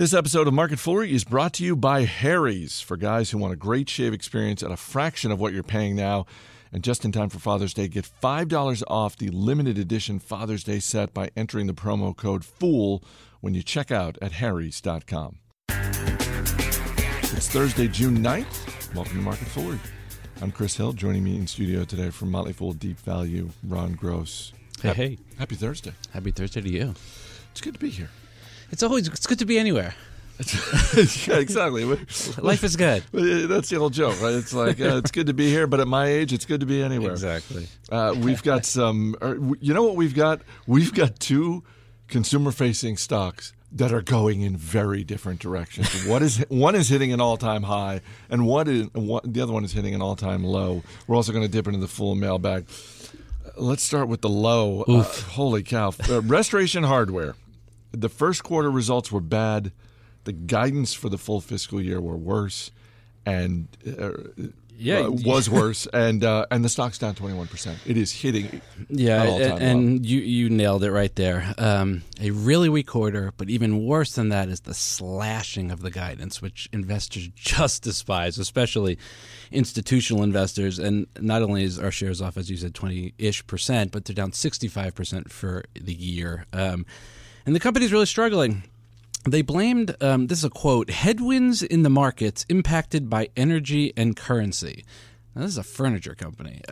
This episode of Market Foolery is brought to you by Harry's, for guys who want a great shave experience at a fraction of what you're paying now. And just in time for Father's Day, get $5 off the limited edition Father's Day set by entering the promo code FOOL when you check out at harrys.com. It's Thursday, June 9th. Welcome to Market Foolery. I'm Chris Hill. Joining me in studio today from Motley Fool Deep Value, Ron Gross. Hey. Happy Thursday. Happy Thursday to you. It's good to be here. It's good to be anywhere. Yeah, exactly. Life is good. That's the old joke, right? It's like, it's good to be here, but at my age, it's good to be anywhere. Exactly. We've got some, you know what we've got? We've got two consumer-facing stocks that are going in very different directions. One is hitting an all-time high, and the other one is hitting an all-time low. We're also going to dip into the full mailbag. Let's start with the low. Holy cow. Restoration Hardware. The first quarter results were bad. The guidance for the full fiscal year were worse, and was worse, and the stock's down 21%. It is hitting and you nailed it right there. A really weak quarter, but even worse than that is the slashing of the guidance, which investors just despise, especially institutional investors. And not only is our shares off, as you said, 20-ish%, but they're down 65% for the year. And the company's really struggling. They blamed, this is a quote, headwinds in the markets impacted by energy and currency. Now, this is a furniture company.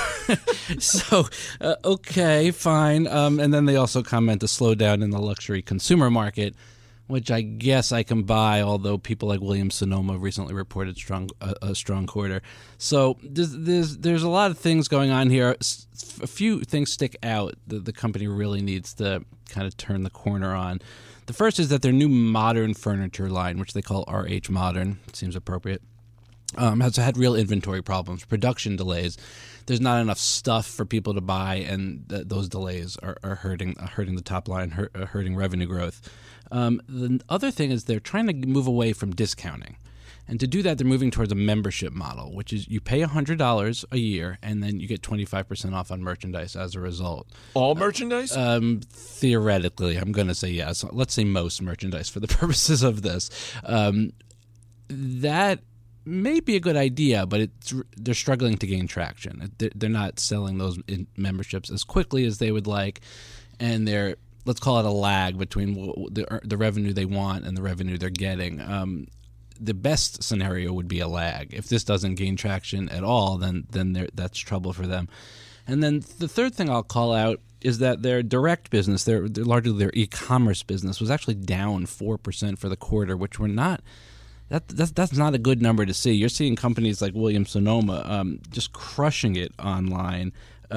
Okay, fine. And then they also comment a slowdown in the luxury consumer market, which I guess I can buy, although people like Williams-Sonoma recently reported a strong quarter. So there's a lot of things going on here. A few things stick out that the company really needs to kind of turn the corner on. The first is that their new modern furniture line, which they call RH Modern, seems appropriate, has had real inventory problems, production delays. There's not enough stuff for people to buy, and those delays are hurting the top line, hurting revenue growth. The other thing is they're trying to move away from discounting. And to do that, they're moving towards a membership model, which is you pay $100 a year, and then you get 25% off on merchandise as a result. All merchandise? Theoretically, I'm going to say yes. Let's say most merchandise for the purposes of this. That may be a good idea, but they're struggling to gain traction. They're not selling those memberships as quickly as they would like, and let's call it a lag between the revenue they want and the revenue they're getting. The best scenario would be a lag. If this doesn't gain traction at all, then that's trouble for them. And then the third thing I'll call out is that their direct business, largely their e-commerce business, was actually down 4% for the quarter, which we're not. That's not a good number to see. You're seeing companies like Williams-Sonoma just crushing it online.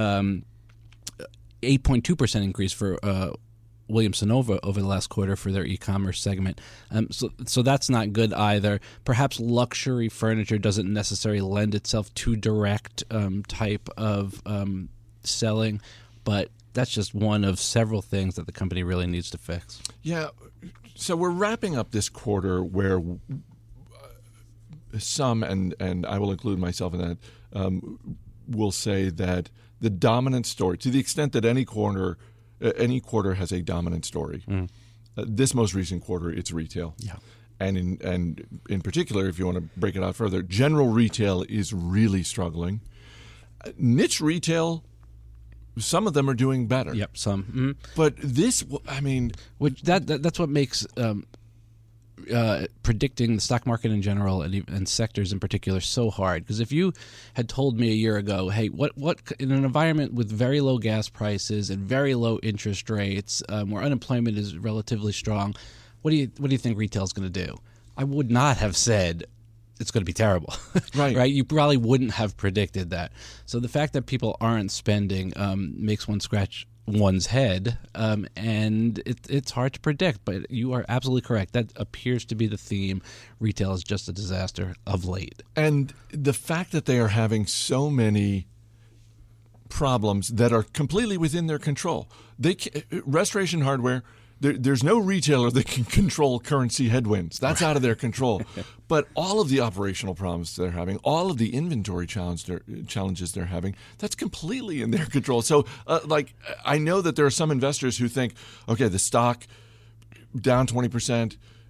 8.2% increase for Williams-Sonoma over the last quarter for their e-commerce segment. So that's not good either. Perhaps luxury furniture doesn't necessarily lend itself to direct type of selling, but that's just one of several things that the company really needs to fix. Yeah. So we're wrapping up this quarter where some, and I will include myself in that, will say that the dominant story, to the extent that any quarter has a dominant story. This most recent quarter, it's retail. Yeah. And in particular, if you want to break it out further, general retail is really struggling. Niche retail, some of them are doing better. Yep, some. Mm-hmm. But this, I mean... That's what makes predicting the stock market in general and sectors in particular so hard. Because if you had told me a year ago, hey, what in an environment with very low gas prices and very low interest rates, where unemployment is relatively strong, what do you think retail is going to do? I would not have said it's going to be terrible. Right? You probably wouldn't have predicted that. So the fact that people aren't spending makes one scratch one's head, and it's hard to predict, but you are absolutely correct. That appears to be the theme. Retail is just a disaster of late. And the fact that they are having so many problems that are completely within their control. Restoration Hardware, there's no retailer that can control currency headwinds. That's out of their control. But all of the operational problems they're having, all of the inventory challenges they're having, that's completely in their control. So, I know that there are some investors who think, okay, the stock down 20%,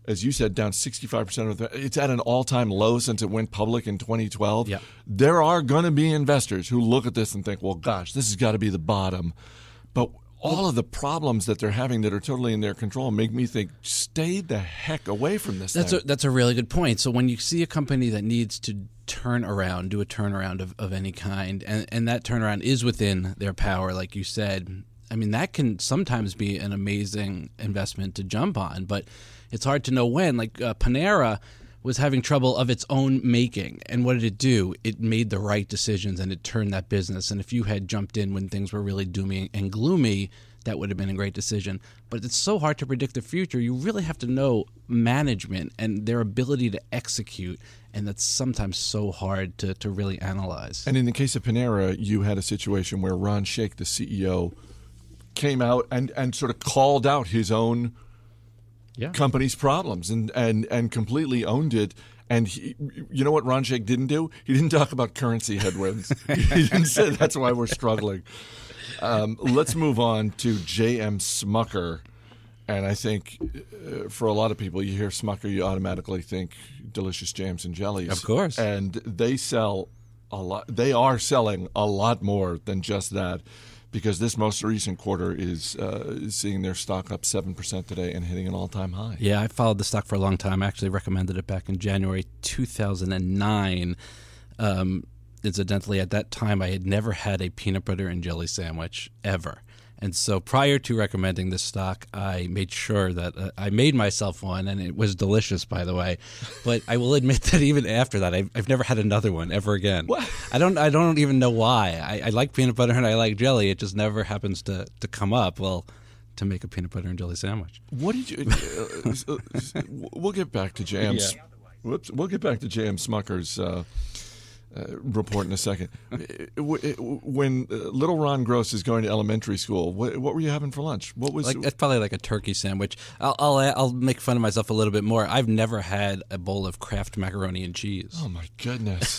as you said, down 65% of it's at an all-time low since it went public in 2012. Yep. There are going to be investors who look at this and think, well, gosh, this has got to be the bottom. But all of the problems that they're having that are totally in their control make me think, stay the heck away from this thing. That's a really good point. So when you see a company that needs to do a turnaround of any kind, and that turnaround is within their power, like you said, I mean, that can sometimes be an amazing investment to jump on, but it's hard to know when. Like Panera was having trouble of its own making, and what did it do? It made the right decisions, and it turned that business. And if you had jumped in when things were really doomy and gloomy, that would have been a great decision. But it's so hard to predict the future. You really have to know management and their ability to execute, and that's sometimes so hard to really analyze. And in the case of Panera, you had a situation where Ron Shaich, the CEO, came out and sort of called out his own company's problems and completely owned it. And you know what Ron Shaich didn't do? He didn't talk about currency headwinds. He didn't say that's why we're struggling. Let's move on to J.M. Smucker. And I think for a lot of people, you hear Smucker, you automatically think delicious jams and jellies. Of course. And they sell a lot. They are selling a lot more than just that, because this most recent quarter is seeing their stock up 7% today and hitting an all-time high. Yeah, I followed the stock for a long time. I actually recommended it back in January 2009. Incidentally, at that time, I had never had a peanut butter and jelly sandwich ever. And so prior to recommending this stock, I made sure that I made myself one, and it was delicious, by the way. But I will admit that even after that, I've never had another one ever again. What? I don't even know why. I like peanut butter and I like jelly. It just never happens to come up. Well, to make a peanut butter and jelly sandwich. What did you? We'll get back to J.M. Whoops, we'll get back to J.M. Smucker's report in a second. When little Ron Gross is going to elementary school, what were you having for lunch? What was it's probably like a turkey sandwich. I'll make fun of myself a little bit more. I've never had a bowl of Kraft macaroni and cheese. Oh my goodness.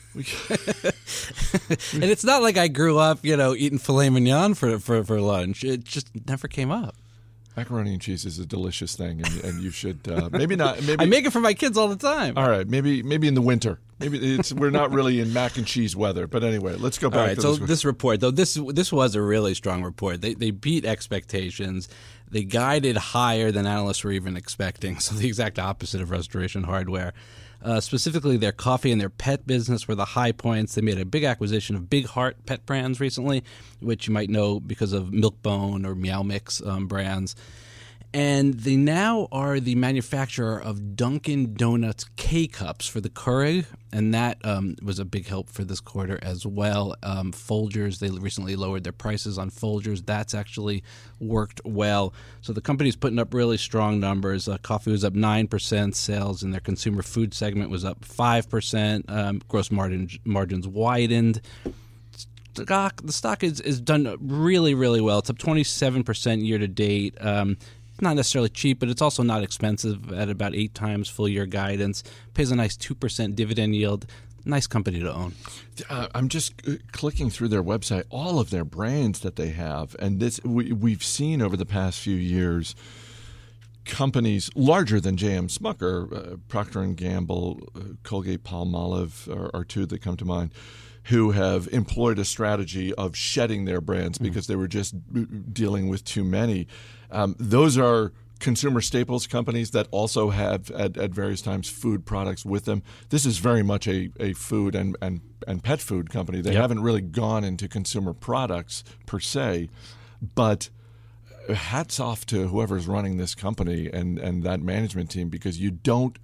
And it's not like I grew up, eating filet mignon for lunch. It just never came up. Macaroni and cheese is a delicious thing, and you should maybe not. Maybe I make it for my kids all the time. All right, maybe in the winter. Maybe we're not really in mac and cheese weather. But anyway, let's go back. All right, to so this report, though, this was a really strong report. They beat expectations. They guided higher than analysts were even expecting. So the exact opposite of Restoration Hardware. Specifically, their coffee and their pet business were the high points. They made a big acquisition of Big Heart pet brands recently, which you might know because of Milk-Bone or Meow Mix brands. And they now are the manufacturer of Dunkin' Donuts K-Cups for the Keurig, and that was a big help for this quarter as well. Folgers, they recently lowered their prices on Folgers. That's actually worked well. So the company's putting up really strong numbers. Coffee was up 9%. Sales in their consumer food segment was up 5%. Gross margins widened. The stock is done really, really well. It's up 27% year to date. Not necessarily cheap, but it's also not expensive at about 8 times full-year guidance. Pays a nice 2% dividend yield. Nice company to own. I'm just clicking through their website, all of their brands that they have, and this we've seen over the past few years companies larger than J.M. Smucker, Procter & Gamble, Colgate-Palmolive are two that come to mind, who have employed a strategy of shedding their brands because they were just dealing with too many. Those are consumer staples companies that also have at various times food products with them. This is very much a food and pet food company. They haven't really gone into consumer products per se, but hats off to whoever's running this company and that management team, because you don't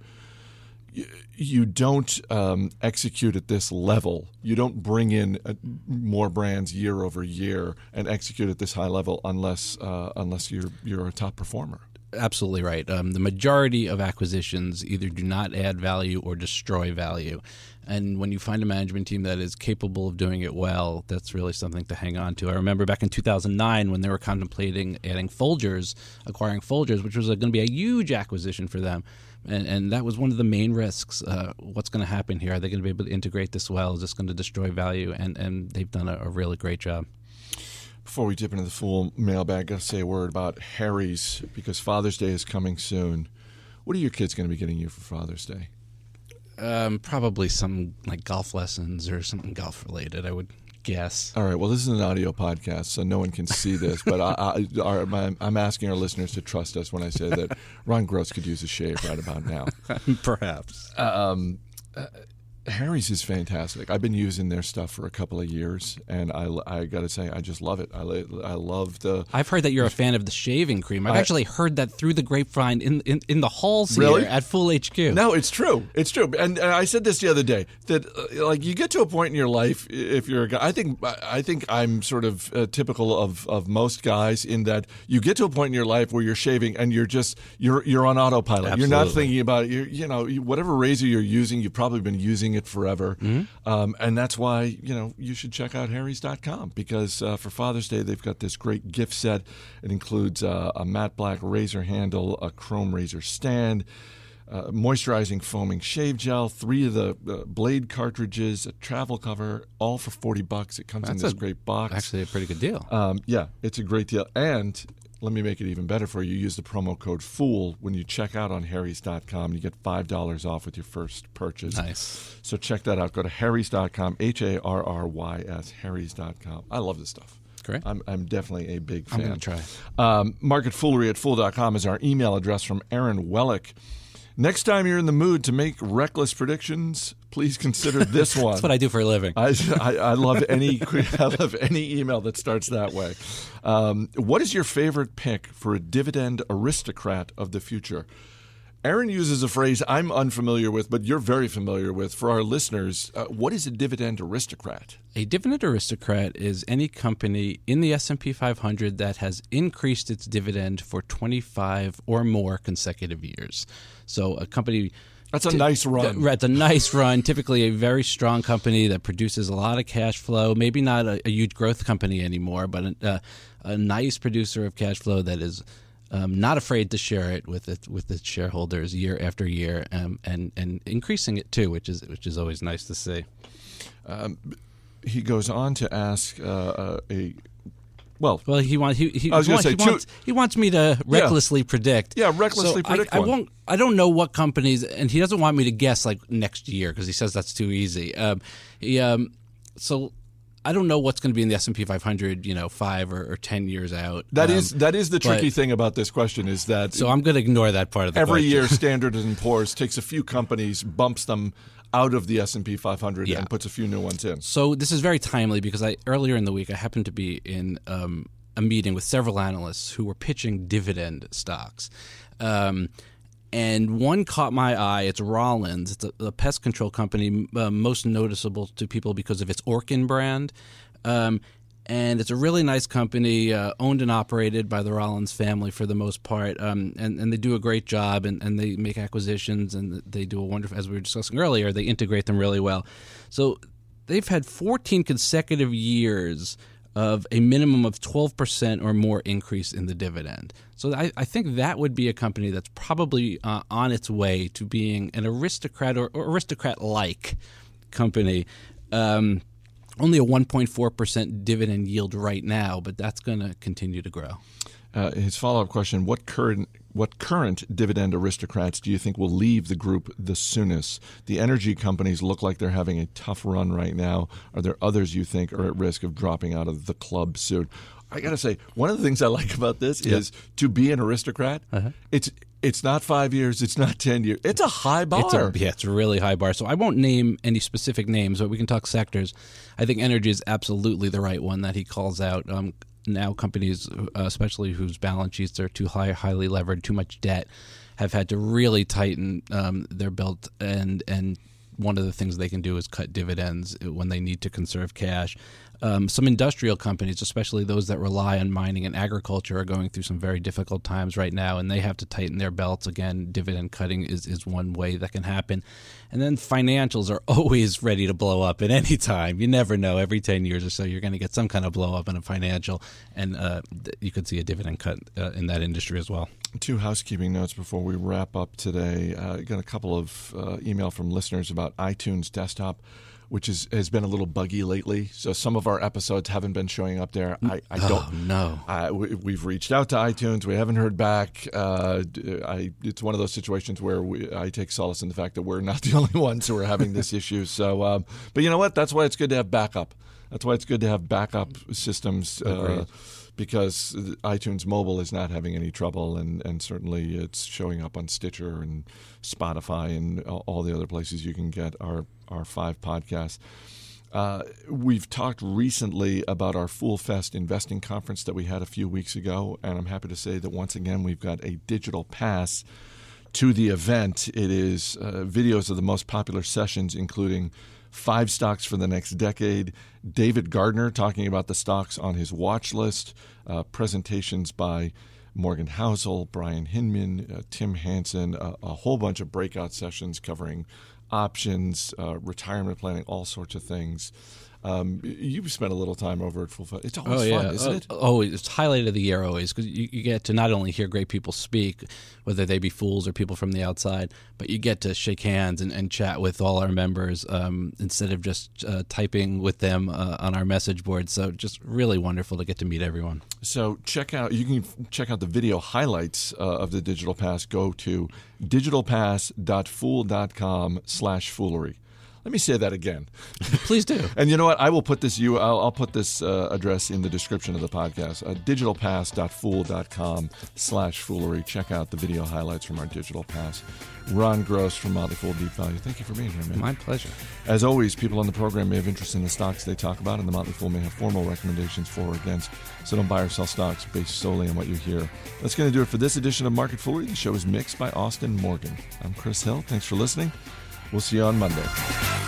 execute at this level. You don't bring in more brands year over year and execute at this high level unless you're a top performer. Absolutely right. The majority of acquisitions either do not add value or destroy value. And when you find a management team that is capable of doing it well, that's really something to hang on to. I remember back in 2009 when they were contemplating acquiring Folgers, which was going to be a huge acquisition for them. And that was one of the main risks. What's going to happen here? Are they going to be able to integrate this well? Is this going to destroy value? And they've done a really great job. Before we dip into the full mailbag, I've got to say a word about Harry's, because Father's Day is coming soon. What are your kids going to be getting you for Father's Day? Probably some like golf lessons or something golf related, I would guess. All right. Well, this is an audio podcast, so no one can see this. But I'm asking our listeners to trust us when I say that Ron Gross could use a shave right about now. Perhaps. Harry's is fantastic. I've been using their stuff for a couple of years, and I got to say, I just love it. I love the. I've heard that you're a fan of the shaving cream. I've actually heard that through the grapevine in the halls Really? here at Full HQ. No, it's true. It's true. And I said this the other day that like you get to a point in your life if you're a guy. I think I'm sort of typical of most guys in that you get to a point in your life where you're shaving and you're on autopilot. Absolutely. You're not thinking about it. Whatever razor you're using, you've probably been using it forever. And that's why you should check out Harrys.com because for Father's Day they've got this great gift set. It includes a matte black razor handle, a chrome razor stand, moisturizing foaming shave gel, 3 of the blade cartridges, a travel cover, all for $40. It comes in this great box. Actually, a pretty good deal. Yeah, it's a great deal. And let me make it even better for you. Use the promo code FOOL when you check out on Harrys.com. You get $5 off with your first purchase. Nice. So check that out. Go to Harrys.com, Harrys, Harrys.com. I love this stuff. Great. I'm definitely a big fan. I'm going to try. Market Foolery at Fool.com is our email address from Aaron Wellick. Next time you're in the mood to make reckless predictions, please consider this one. That's what I do for a living. I love any email that starts that way. What is your favorite pick for a dividend aristocrat of the future? Aaron uses a phrase I'm unfamiliar with, but you're very familiar with. For our listeners, what is a dividend aristocrat? A dividend aristocrat is any company in the S&P 500 that has increased its dividend for 25 or more consecutive years. So a company... That's a nice run. That's a nice run. Typically a very strong company that produces a lot of cash flow. Maybe not a huge growth company anymore, but a nice producer of cash flow that is... not afraid to share it with its shareholders year after year, and increasing it too, which is always nice to see. He goes on to ask he wants me to recklessly predict. Yeah, recklessly predict. I don't know what companies, and he doesn't want me to guess like next year because he says that's too easy. So. I don't know what's going to be in the S&P 500, 5 or 10 years out. That is the tricky thing about this question is that... So I'm going to ignore that part of the question. Every year, Standard & Poor's takes a few companies, bumps them out of the S&P 500 and puts a few new ones in. So this is very timely because earlier in the week I happened to be in a meeting with several analysts who were pitching dividend stocks. And one caught my eye. It's Rollins. It's a pest control company, most noticeable to people because of its Orkin brand. And it's a really nice company, owned and operated by the Rollins family for the most part. And they do a great job, and they make acquisitions, and they do a wonderful, as we were discussing earlier, they integrate them really well. So they've had 14 consecutive years of a minimum of 12% or more increase in the dividend. So I think that would be a company that's probably on its way to being an aristocrat or aristocrat-like company. Only a 1.4% dividend yield right now, but that's going to continue to grow. His follow-up question, what current dividend aristocrats do you think will leave the group the soonest? The energy companies look like they're having a tough run right now. Are there others you think are at risk of dropping out of the club soon? I got to say, one of the things I like about this is to be an aristocrat, it's not 5 years, it's not 10 years. It's a high bar. It's a really high bar. So I won't name any specific names, but we can talk sectors. I think energy is absolutely the right one that he calls out. Now companies, especially whose balance sheets are too highly levered, too much debt, have had to really tighten their belt, and one of the things they can do is cut dividends when they need to conserve cash. Some industrial companies, especially those that rely on mining and agriculture, are going through some very difficult times right now, and they have to tighten their belts. Again, dividend cutting is one way that can happen. And then financials are always ready to blow up at any time. You never know. Every 10 years or so, you're going to get some kind of blow up in a financial, and you could see a dividend cut in that industry as well. 2 housekeeping notes before we wrap up today. Got a couple of email from listeners about iTunes Desktop. which has been a little buggy lately. So some of our episodes haven't been showing up there. I don't. Oh, no. We've reached out to iTunes. We haven't heard back. It's one of those situations where I take solace in the fact that we're not the only ones who are having this issue. So, but you know what? That's why it's good to have backup. That's why it's good to have backup systems. Because iTunes Mobile is not having any trouble, and certainly it's showing up on Stitcher and Spotify and all the other places you can get our 5 podcasts. We've talked recently about our Fool Fest investing conference that we had a few weeks ago, and I'm happy to say that once again we've got a digital pass to the event. It is videos of the most popular sessions, including 5 stocks for the next decade, David Gardner talking about the stocks on his watch list, presentations by Morgan Housel, Brian Hinman, Tim Hansen, a whole bunch of breakout sessions covering options, retirement planning, all sorts of things. You've spent a little time over at Full Fest. It's always fun, isn't it? Always. It's highlight of the year always, because you get to not only hear great people speak, whether they be fools or people from the outside, but you get to shake hands and chat with all our members instead of just typing with them on our message board. So just really wonderful to get to meet everyone. So you can check out the video highlights of the Digital Pass. Go to digitalpass.fool.com/foolery. Let me say that again. Please do. And you know what? I will put this. I'll put this address in the description of the podcast. Digitalpass.fool.com/foolery. Check out the video highlights from our Digital Pass. Ron Gross from Motley Fool Deep Value. Thank you for being here, man. My pleasure. As always, people on the program may have interest in the stocks they talk about, and the Motley Fool may have formal recommendations for or against. So don't buy or sell stocks based solely on what you hear. That's going to do it for this edition of Market Foolery. The show is mixed by Austin Morgan. I'm Chris Hill. Thanks for listening. We'll see you on Monday.